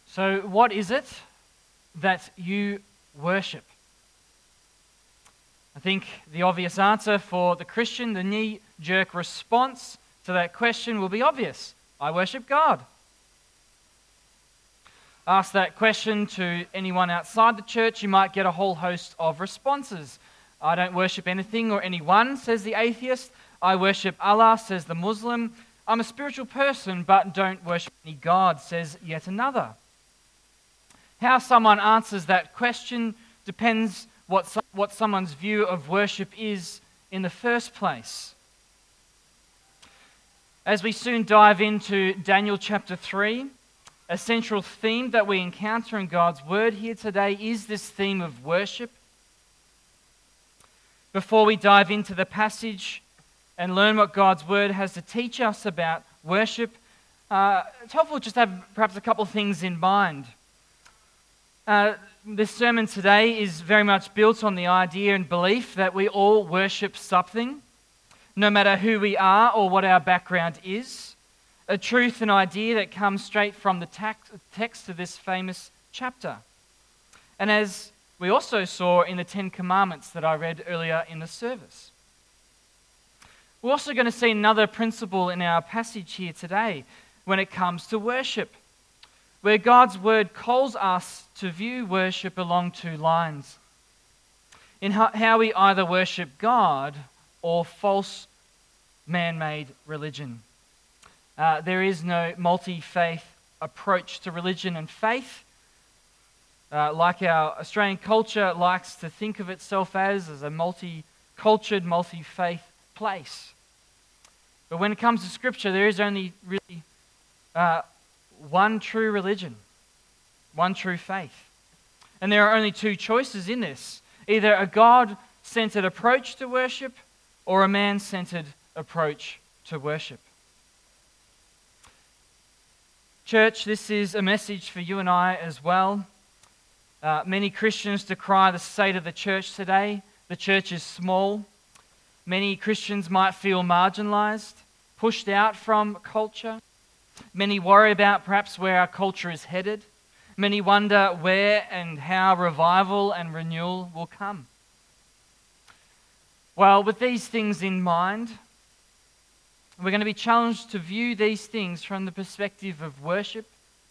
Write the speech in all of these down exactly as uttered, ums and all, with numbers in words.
So, what is it that you worship? I think the obvious answer for the Christian, the knee-jerk response to that question will be obvious. I worship God. Ask that question to anyone outside the church, you might get a whole host of responses. I don't worship anything or anyone, says the atheist. I worship Allah, says the Muslim. I'm a spiritual person, but don't worship any God, says yet another. How someone answers that question depends what, some, what someone's view of worship is in the first place. As we soon dive into Daniel chapter three, a central theme that we encounter in God's Word here today is this theme of worship. Before we dive into the passage and learn what God's Word has to teach us about worship, uh, it's helpful just to have perhaps a couple of things in mind. Uh, this sermon today is very much built on the idea and belief that we all worship something, no matter who we are or what our background is. A truth and idea that comes straight from the text of this famous chapter. And as we also saw in the Ten Commandments that I read earlier in the service. We're also going to see another principle in our passage here today when it comes to worship, where God's Word calls us to view worship along two lines. In how we either worship God or false man-made religion. Uh, there is no multi-faith approach to religion and faith, uh, like our Australian culture likes to think of itself as, as a multi-cultured, multi-faith place. But when it comes to Scripture, there is only really uh, one true religion, one true faith. And there are only two choices in this, either a God-centered approach to worship or a man-centered approach to worship. Church, this is a message for you and I as well. Uh, many Christians decry the state of the church today. The church is small. Many Christians might feel marginalized, pushed out from culture. Many worry about perhaps where our culture is headed. Many wonder where and how revival and renewal will come. Well, with these things in mind, we're going to be challenged to view these things from the perspective of worship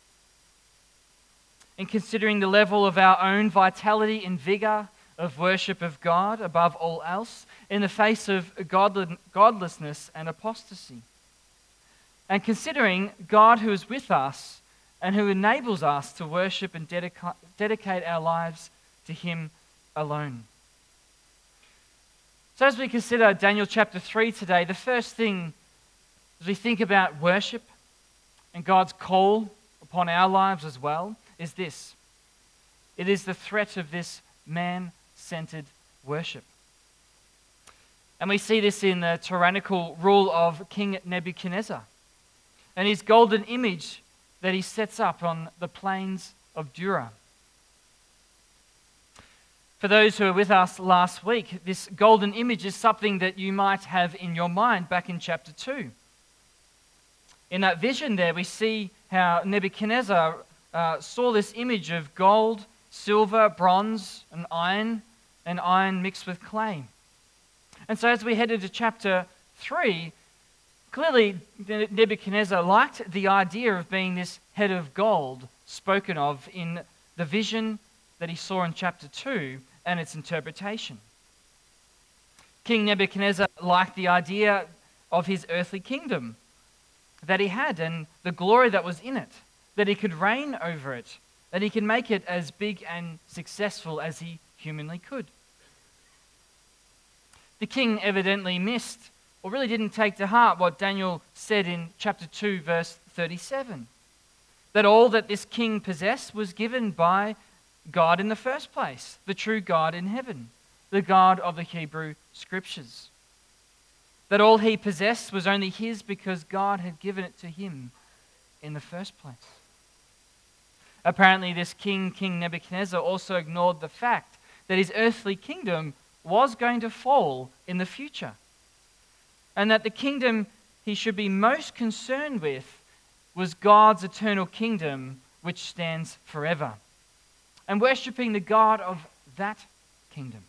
and considering the level of our own vitality and vigor of worship of God above all else in the face of godlessness and apostasy. And considering God who is with us and who enables us to worship and dedica- dedicate our lives to Him alone. So as we consider Daniel chapter three today, the first thing as we think about worship and God's call upon our lives as well, is this. It is the threat of this man-centered worship. And we see this in the tyrannical rule of King Nebuchadnezzar and his golden image that he sets up on the plains of Dura. For those who were with us last week, this golden image is something that you might have in your mind back in chapter two. In that vision there, we see how Nebuchadnezzar uh, saw this image of gold, silver, bronze, and iron, and iron mixed with clay. And so as we head into chapter three, clearly Nebuchadnezzar liked the idea of being this head of gold spoken of in the vision that he saw in chapter two and its interpretation. King Nebuchadnezzar liked the idea of his earthly kingdom that he had and the glory that was in it, that he could reign over it, that he could make it as big and successful as he humanly could. The king evidently missed, or really didn't take to heart, what Daniel said in chapter two, verse thirty-seven, that all that this king possessed was given by God in the first place, the true God in heaven, the God of the Hebrew Scriptures. That all he possessed was only his because God had given it to him in the first place. Apparently, this king, King Nebuchadnezzar, also ignored the fact that his earthly kingdom was going to fall in the future, and that the kingdom he should be most concerned with was God's eternal kingdom which stands forever, and worshipping the God of that kingdom.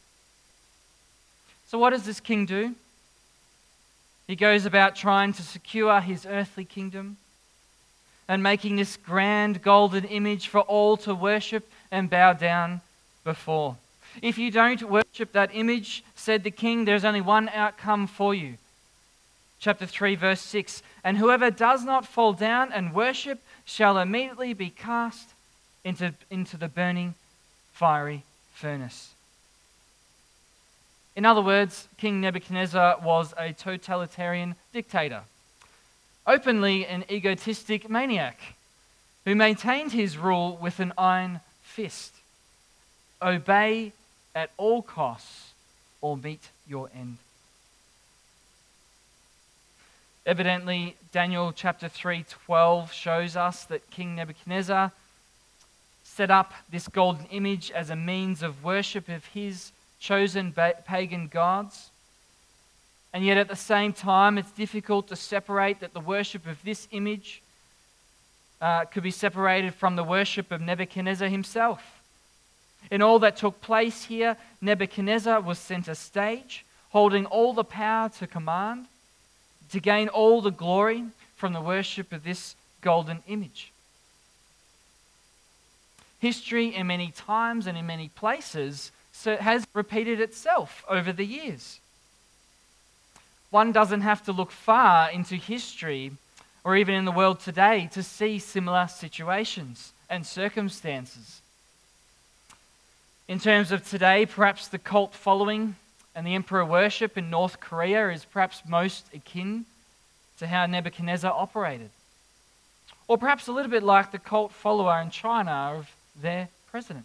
So what does this king do? He goes about trying to secure his earthly kingdom and making this grand golden image for all to worship and bow down before. If you don't worship that image, said the king, there's only one outcome for you. Chapter three, verse six, and whoever does not fall down and worship shall immediately be cast into, into the burning fiery furnace. In other words, King Nebuchadnezzar was a totalitarian dictator, openly an egotistic maniac who maintained his rule with an iron fist. Obey at all costs or meet your end. Evidently, Daniel chapter three twelve shows us that King Nebuchadnezzar set up this golden image as a means of worship of his chosen ba- pagan gods. And yet at the same time, it's difficult to separate that the worship of this image uh, could be separated from the worship of Nebuchadnezzar himself. In all that took place here, Nebuchadnezzar was center stage, holding all the power to command, to gain all the glory from the worship of this golden image. History in many times and in many places has repeated itself over the years. One doesn't have to look far into history or even in the world today to see similar situations and circumstances. In terms of today, perhaps the cult following and the emperor worship in North Korea is perhaps most akin to how Nebuchadnezzar operated. Or perhaps a little bit like the cult follower in China of their president.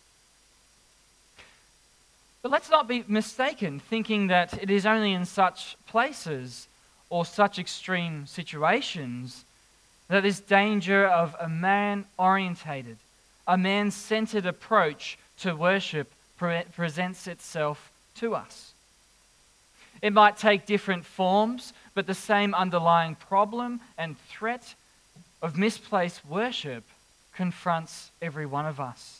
But let's not be mistaken thinking that it is only in such places or such extreme situations that this danger of a man-orientated, a man-centered approach to worship pre- presents itself to us. It might take different forms, but the same underlying problem and threat of misplaced worship confronts every one of us.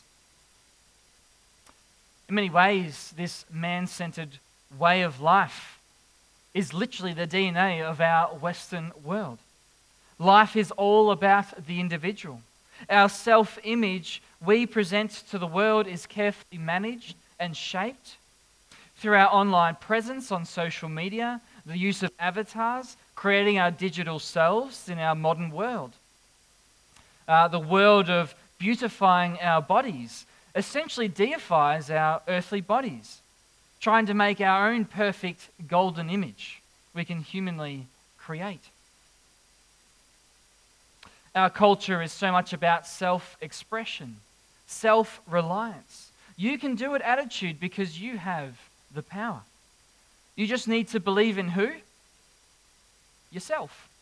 In many ways, this man-centered way of life is literally the D N A of our Western world. Life is all about the individual. Our self-image we present to the world is carefully managed and shaped through our online presence on social media, the use of avatars, creating our digital selves in our modern world. Uh, the world of beautifying our bodies essentially deifies our earthly bodies, trying to make our own perfect golden image we can humanly create. Our culture is so much about self-expression, self-reliance. You can do it attitude because you have the power. You just need to believe in who? Yourself.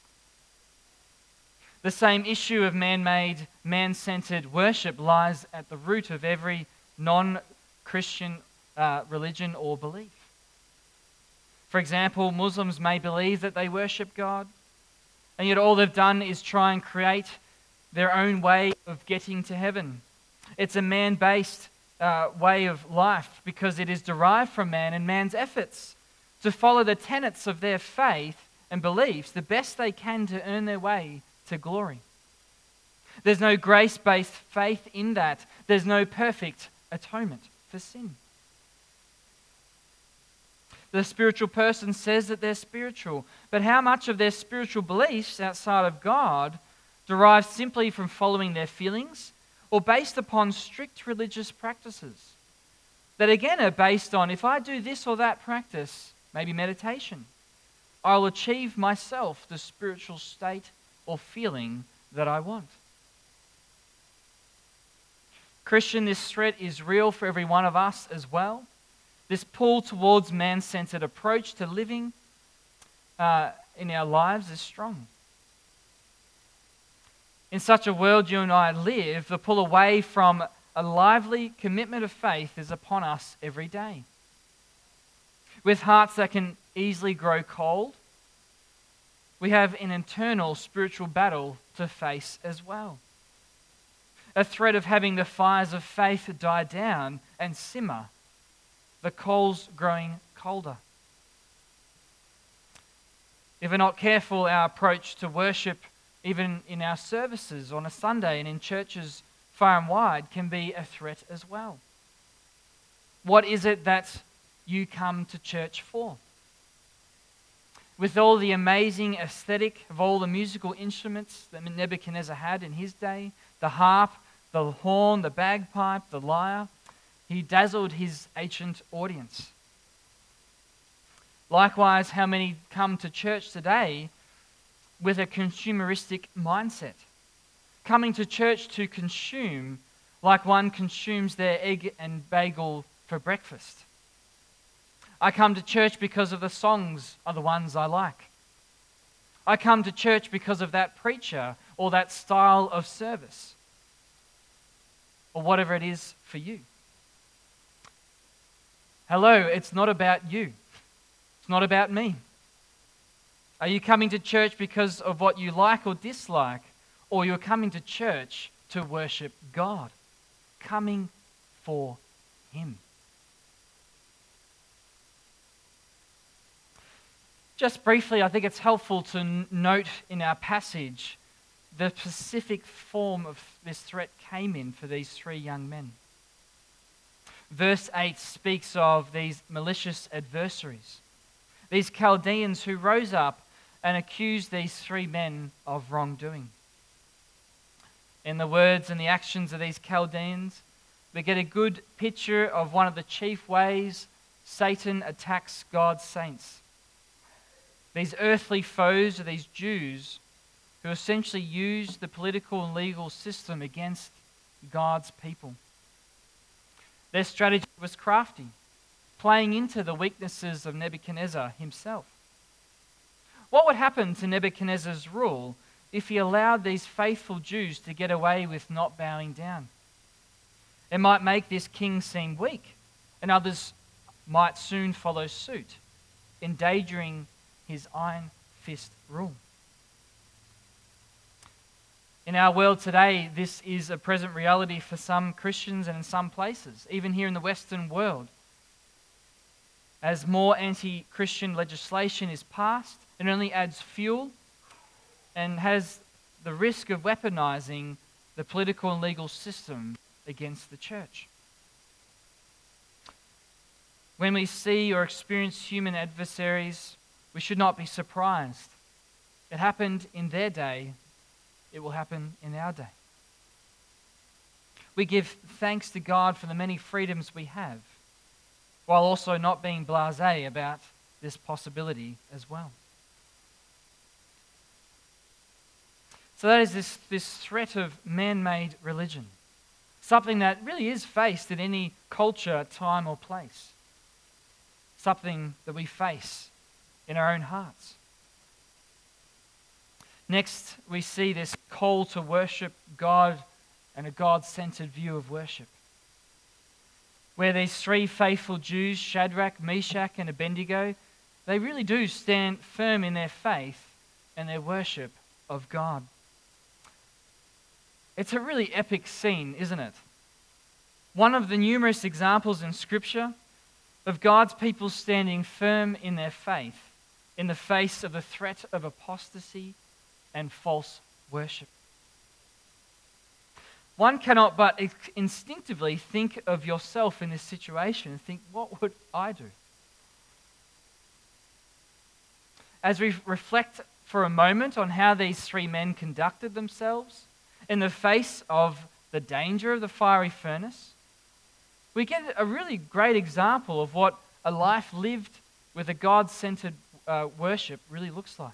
The same issue of man-made, man-centered worship lies at the root of every non-Christian uh, religion or belief. For example, Muslims may believe that they worship God, and yet all they've done is try and create their own way of getting to heaven. It's a man-based uh, way of life because it is derived from man and man's efforts to follow the tenets of their faith and beliefs the best they can to earn their way to glory. There's no grace-based faith in that. There's no perfect atonement for sin. The spiritual person says that they're spiritual, but how much of their spiritual beliefs outside of God derive simply from following their feelings or based upon strict religious practices that again are based on, if I do this or that practice, maybe meditation, I'll achieve myself the spiritual state or feeling that I want. Christian, this threat is real for every one of us as well. This pull towards man-centered approach to living uh, in our lives is strong. In such a world you and I live, the pull away from a lively commitment of faith is upon us every day. With hearts that can easily grow cold, we have an internal spiritual battle to face as well. a threat of having the fires of faith die down and simmer, the coals growing colder. If we're not careful, our approach to worship, even in our services on a Sunday and in churches far and wide, can be a threat as well. What is it that you come to church for? With all the amazing aesthetic of all the musical instruments that Nebuchadnezzar had in his day, the harp, the horn, the bagpipe, the lyre, he dazzled his ancient audience. Likewise, how many come to church today with a consumeristic mindset, coming to church to consume like one consumes their egg and bagel for breakfast. I come to church because of the songs are the ones I like. I come to church because of that preacher or that style of service, or whatever it is for you. Hello, it's not about you. It's not about me. Are you coming to church because of what you like or dislike, or you're coming to church to worship God, coming for Him? Just briefly, I think it's helpful to n- note in our passage the specific form of this threat came in for these three young men. Verse eight speaks of these malicious adversaries, these Chaldeans who rose up and accused these three men of wrongdoing. In the words and the actions of these Chaldeans, we get a good picture of one of the chief ways Satan attacks God's saints. These earthly foes are these Jews who essentially use the political and legal system against God's people. Their strategy was crafty, playing into the weaknesses of Nebuchadnezzar himself. What would happen to Nebuchadnezzar's rule if he allowed these faithful Jews to get away with not bowing down? It might make this king seem weak, and others might soon follow suit, endangering his iron fist rule. In our world today, this is a present reality for some Christians and in some places, even here in the Western world. As more anti-Christian legislation is passed, it only adds fuel and has the risk of weaponizing the political and legal system against the church. When we see or experience human adversaries, we should not be surprised. It happened in their day. It will happen in our day. We give thanks to God for the many freedoms we have, while also not being blasé about this possibility as well. So that is this, this threat of man-made religion, something that really is faced in any culture, time or place, something that we face in our own hearts. Next, we see this call to worship God and a God-centered view of worship, where these three faithful Jews, Shadrach, Meshach, and Abednego, they really do stand firm in their faith and their worship of God. It's a really epic scene, isn't it? One of the numerous examples in Scripture of God's people standing firm in their faith in the face of the threat of apostasy and false worship. One cannot but instinctively think of yourself in this situation and think, what would I do? As we reflect for a moment on how these three men conducted themselves in the face of the danger of the fiery furnace, we get a really great example of what a life lived with a God-centered uh, worship really looks like.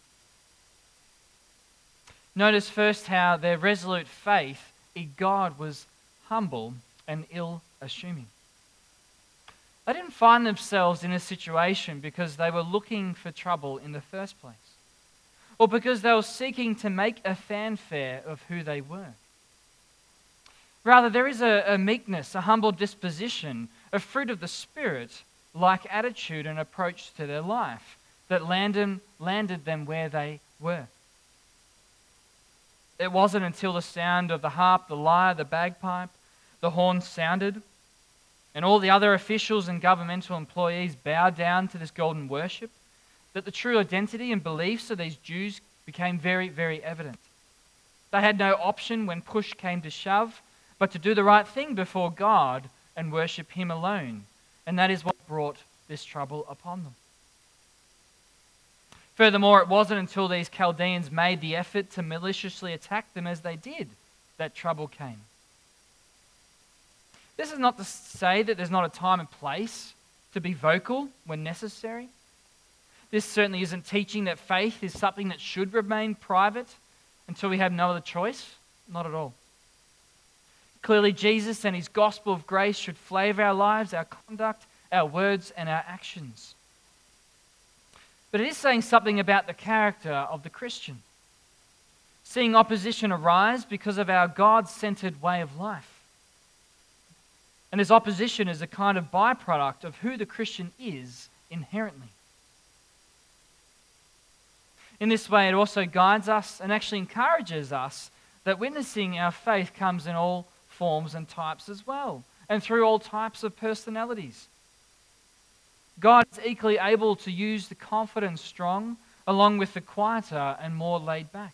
Notice first how their resolute faith in God was humble and ill-assuming. They didn't find themselves in a situation because they were looking for trouble in the first place, or because they were seeking to make a fanfare of who they were. Rather, there is a, a meekness, a humble disposition, a fruit of the Spirit, like attitude and approach to their life that landed, landed them where they were. It wasn't until the sound of the harp, the lyre, the bagpipe, the horn sounded, and all the other officials and governmental employees bowed down to this golden worship, that the true identity and beliefs of these Jews became very, very evident. They had no option when push came to shove, but to do the right thing before God and worship Him alone. And that is what brought this trouble upon them. Furthermore, it wasn't until these Chaldeans made the effort to maliciously attack them as they did that trouble came. This is not to say that there's not a time and place to be vocal when necessary. This certainly isn't teaching that faith is something that should remain private until we have no other choice. Not at all. Clearly, Jesus and His gospel of grace should flavor our lives, our conduct, our words, and our actions. But it is saying something about the character of the Christian. Seeing opposition arise because of our God-centered way of life. And this opposition is a kind of byproduct of who the Christian is inherently. In this way, it also guides us and actually encourages us that witnessing our faith comes in all forms and types as well, and through all types of personalities. God is equally able to use the confident and strong along with the quieter and more laid back.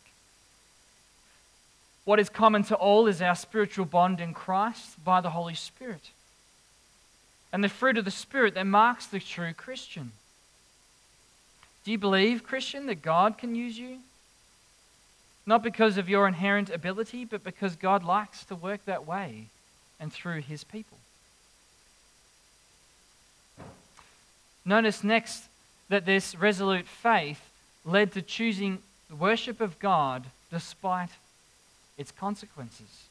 What is common to all is our spiritual bond in Christ by the Holy Spirit, and the fruit of the Spirit that marks the true Christian. Do you believe, Christian, that God can use you? Not because of your inherent ability, but because God likes to work that way and through His people. Notice next that this resolute faith led to choosing the worship of God despite its consequences.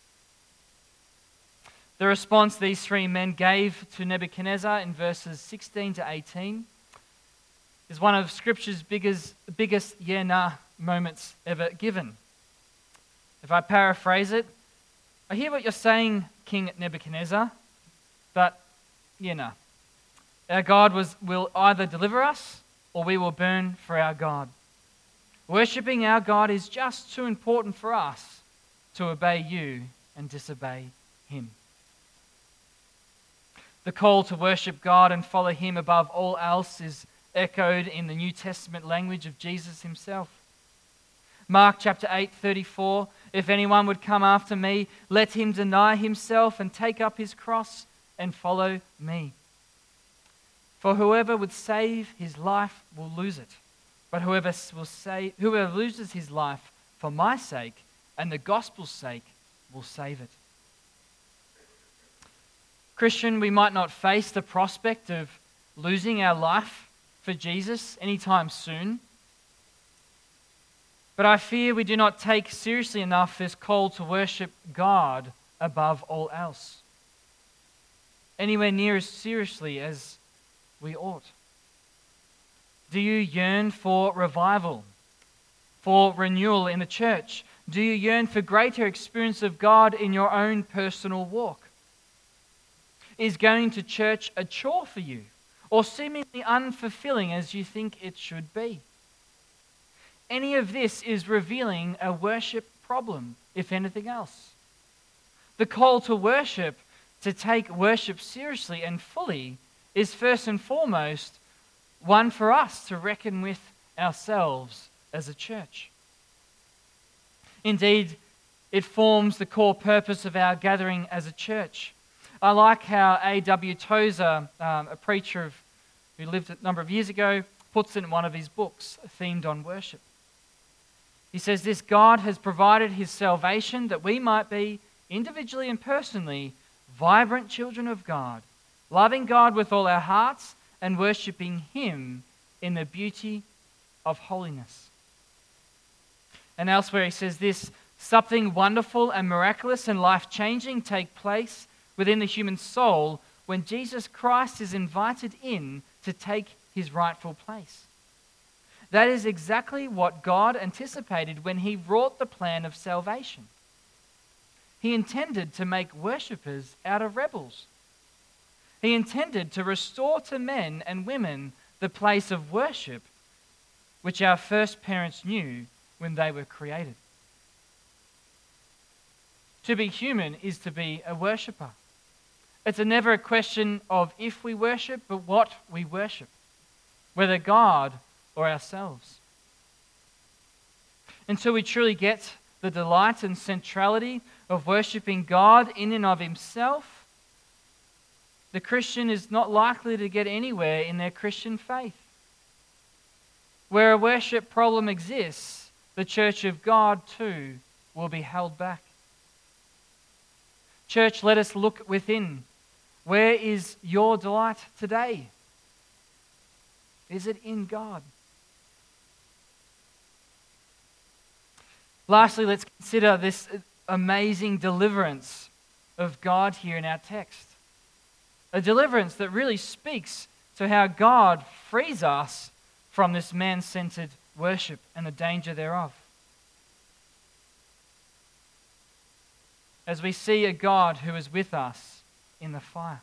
The response these three men gave to Nebuchadnezzar in verses sixteen to eighteen is one of Scripture's biggest, biggest yeah, nah moments ever given. If I paraphrase it, I hear what you're saying, King Nebuchadnezzar, but yeah, nah. Our God was, will either deliver us or we will burn for our God. Worshipping our God is just too important for us to obey you and disobey Him. The call to worship God and follow Him above all else is echoed in the New Testament language of Jesus Himself. Mark chapter eight, thirty-four, if anyone would come after me, let him deny himself and take up his cross and follow me. For whoever would save his life will lose it, but whoever will save, whoever loses his life for my sake and the gospel's sake will save it. Christian, we might not face the prospect of losing our life for Jesus anytime soon, but I fear we do not take seriously enough this call to worship God above all else, anywhere near as seriously as we ought. Do you yearn for revival, for renewal in the church? Do you yearn for greater experience of God in your own personal walk? Is going to church a chore for you, or seemingly unfulfilling as you think it should be? Any of this is revealing a worship problem, if anything else. The call to worship, to take worship seriously and fully, is first and foremost one for us to reckon with ourselves as a church. Indeed, it forms the core purpose of our gathering as a church. I like how A W Tozer, um, a preacher of, who lived a number of years ago, puts it in one of his books themed on worship. He says this: God has provided His salvation that we might be, individually and personally, vibrant children of God, loving God with all our hearts and worshipping Him in the beauty of holiness. And elsewhere he says this: something wonderful and miraculous and life-changing take place within the human soul when Jesus Christ is invited in to take His rightful place. That is exactly what God anticipated when He wrought the plan of salvation. He intended to make worshippers out of rebels. He intended to restore to men and women the place of worship which our first parents knew when they were created. To be human is to be a worshipper. It's a never a question of if we worship, but what we worship, whether God or ourselves. Until we truly get the delight and centrality of worshipping God in and of himself, the Christian is not likely to get anywhere in their Christian faith. Where a worship problem exists, the church of God too will be held back. Church, let us look within. Where is your delight today? Is it in God? Lastly, let's consider this amazing deliverance of God here in our text. A deliverance that really speaks to how God frees us from this man-centered worship and the danger thereof. As we see a God who is with us in the fire.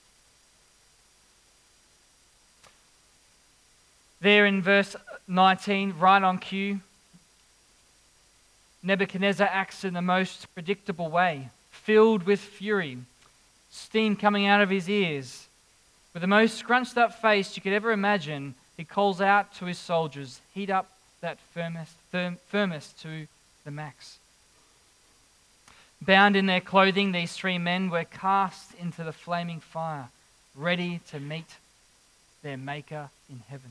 There in verse nineteen, right on cue, Nebuchadnezzar acts in the most predictable way, filled with fury, steam coming out of his ears. With the most scrunched up face you could ever imagine, he calls out to his soldiers, heat up that furnace, furnace to the max. Bound in their clothing, these three men were cast into the flaming fire, ready to meet their Maker in heaven.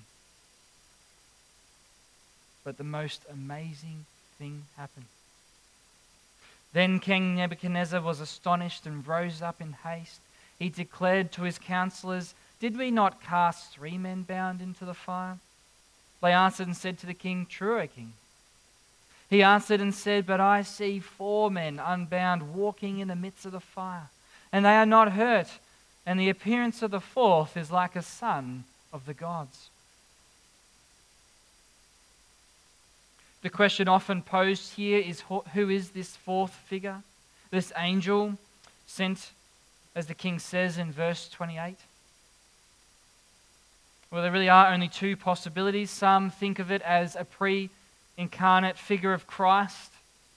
But the most amazing thing happened. Then King Nebuchadnezzar was astonished and rose up in haste. He declared to his counselors, "Did we not cast three men bound into the fire?" They answered and said to the king, "True, O king." He answered and said, "But I see four men unbound walking in the midst of the fire, and they are not hurt, and the appearance of the fourth is like a son of the gods." The question often posed here is, who is this fourth figure, this angel sent, as the king says in verse twenty-eight? Well, there really are only two possibilities. Some think of it as a pre-incarnate figure of Christ,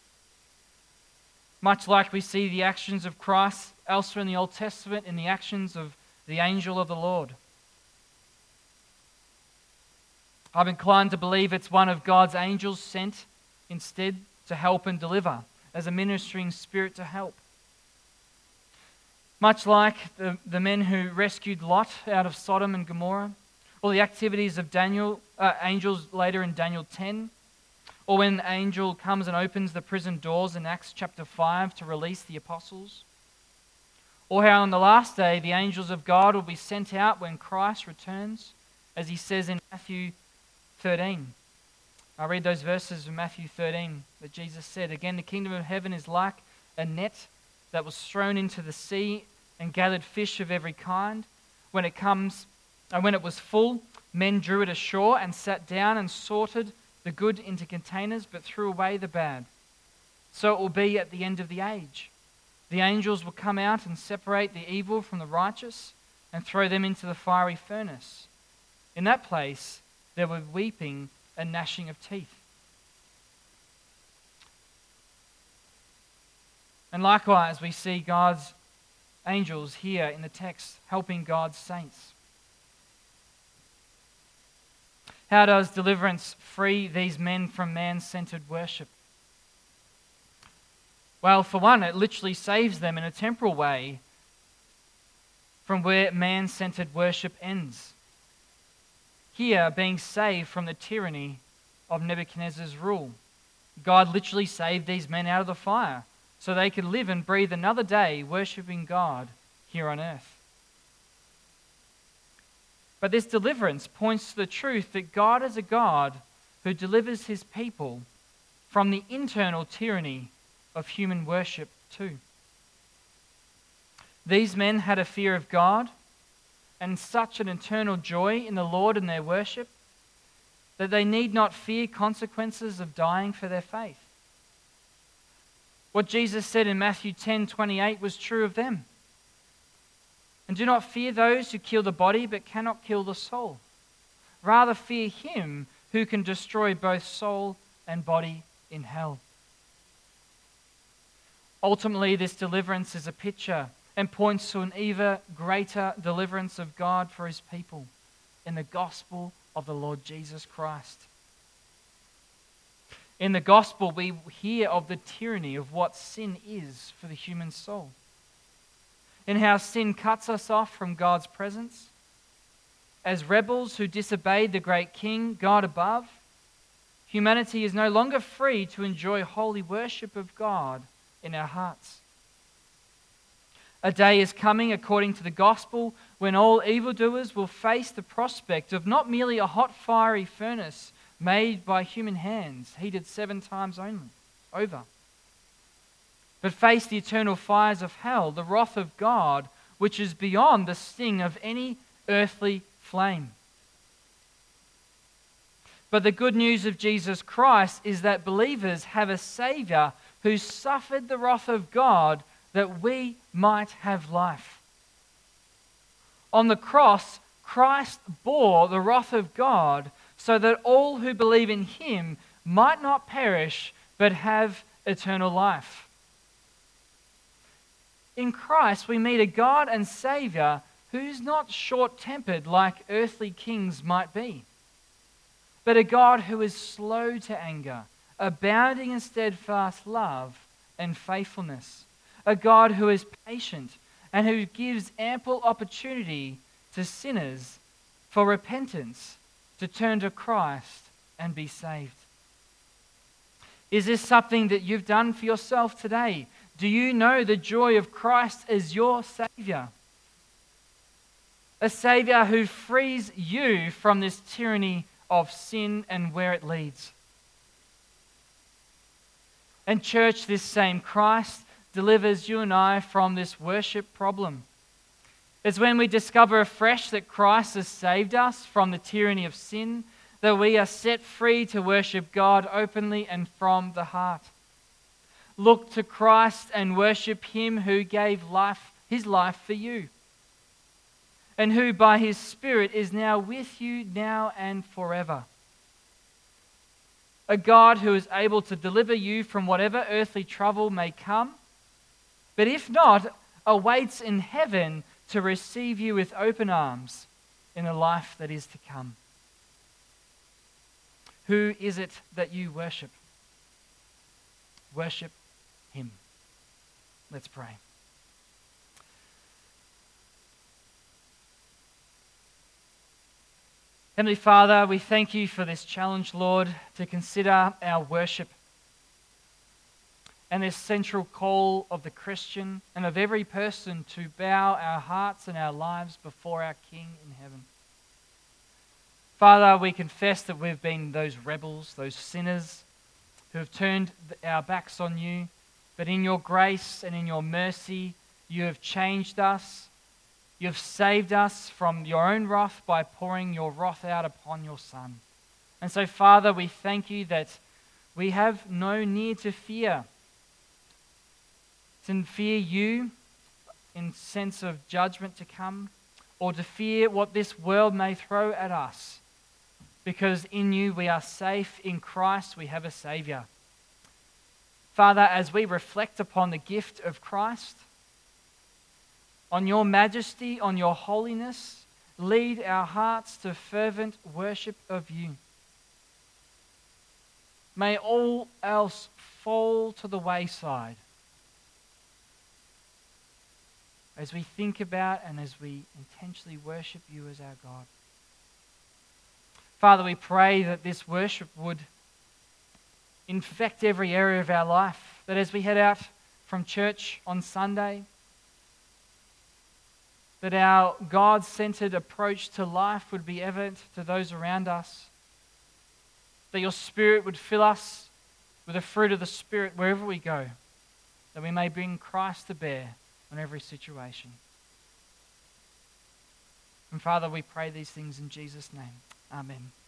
much like we see the actions of Christ elsewhere in the Old Testament in the actions of the angel of the Lord. I'm inclined to believe it's one of God's angels sent instead to help and deliver, as a ministering spirit to help. Much like the, the men who rescued Lot out of Sodom and Gomorrah, or the activities of Daniel, uh, angels later in Daniel ten, or when the angel comes and opens the prison doors in Acts chapter five to release the apostles, or how on the last day the angels of God will be sent out when Christ returns, as he says in Matthew thirteen. I'll read those verses from Matthew thirteen that Jesus said, "Again, the kingdom of heaven is like a net that was thrown into the sea and gathered fish of every kind. When it comes, and when it was full, men drew it ashore and sat down and sorted the good into containers, but threw away the bad. So it will be at the end of the age. The angels will come out and separate the evil from the righteous and throw them into the fiery furnace. In that place, there were weeping and gnashing of teeth." And likewise, we see God's angels here in the text helping God's saints. How does deliverance free these men from man-centered worship? Well, for one, it literally saves them in a temporal way from where man-centered worship ends. Here, being saved from the tyranny of Nebuchadnezzar's rule. God literally saved these men out of the fire so they could live and breathe another day worshiping God here on earth. But this deliverance points to the truth that God is a God who delivers his people from the internal tyranny of human worship too. These men had a fear of God and such an eternal joy in the Lord and their worship that they need not fear consequences of dying for their faith. What Jesus said in Matthew ten twenty-eight was true of them. "And do not fear those who kill the body but cannot kill the soul. Rather fear him who can destroy both soul and body in hell." Ultimately, this deliverance is a picture and points to an even greater deliverance of God for his people in the gospel of the Lord Jesus Christ. In the gospel, we hear of the tyranny of what sin is for the human soul, and how sin cuts us off from God's presence. As rebels who disobeyed the great King, God above, humanity is no longer free to enjoy holy worship of God in our hearts. A day is coming, according to the gospel, when all evildoers will face the prospect of not merely a hot, fiery furnace made by human hands, heated seven times only, over, but face the eternal fires of hell, the wrath of God, which is beyond the sting of any earthly flame. But the good news of Jesus Christ is that believers have a Savior who suffered the wrath of God that we might have life. On the cross, Christ bore the wrath of God so that all who believe in him might not perish but have eternal life. In Christ, we meet a God and Savior who's not short-tempered like earthly kings might be, but a God who is slow to anger, abounding in steadfast love and faithfulness, a God who is patient and who gives ample opportunity to sinners for repentance, to turn to Christ and be saved. Is this something that you've done for yourself today? Do you know the joy of Christ as your Savior? A Savior who frees you from this tyranny of sin and where it leads. And church, this same Christ delivers you and I from this worship problem. It's when we discover afresh that Christ has saved us from the tyranny of sin, that we are set free to worship God openly and from the heart. Look to Christ and worship him who gave life, his life for you, and who by his Spirit is now with you now and forever. A God who is able to deliver you from whatever earthly trouble may come, but if not, awaits in heaven to receive you with open arms in a life that is to come. Who is it that you worship? Worship him. Let's pray. Heavenly Father, we thank you for this challenge, Lord, to consider our worship and this central call of the Christian and of every person to bow our hearts and our lives before our King in heaven. Father, we confess that we've been those rebels, those sinners who have turned our backs on you, but in your grace and in your mercy, you have changed us. You have saved us from your own wrath by pouring your wrath out upon your Son. And so, Father, we thank you that we have no need to fear. To fear you in sense of judgment to come, or to fear what this world may throw at us. Because in you we are safe, in Christ we have a Savior. Father, as we reflect upon the gift of Christ, on your majesty, on your holiness, lead our hearts to fervent worship of you. May all else fall to the wayside as we think about and as we intentionally worship you as our God. Father, we pray that this worship would infect every area of our life, that as we head out from church on Sunday, that our God-centered approach to life would be evident to those around us, that your Spirit would fill us with the fruit of the Spirit wherever we go, that we may bring Christ to bear on every situation. And Father, we pray these things in Jesus' name. Amen.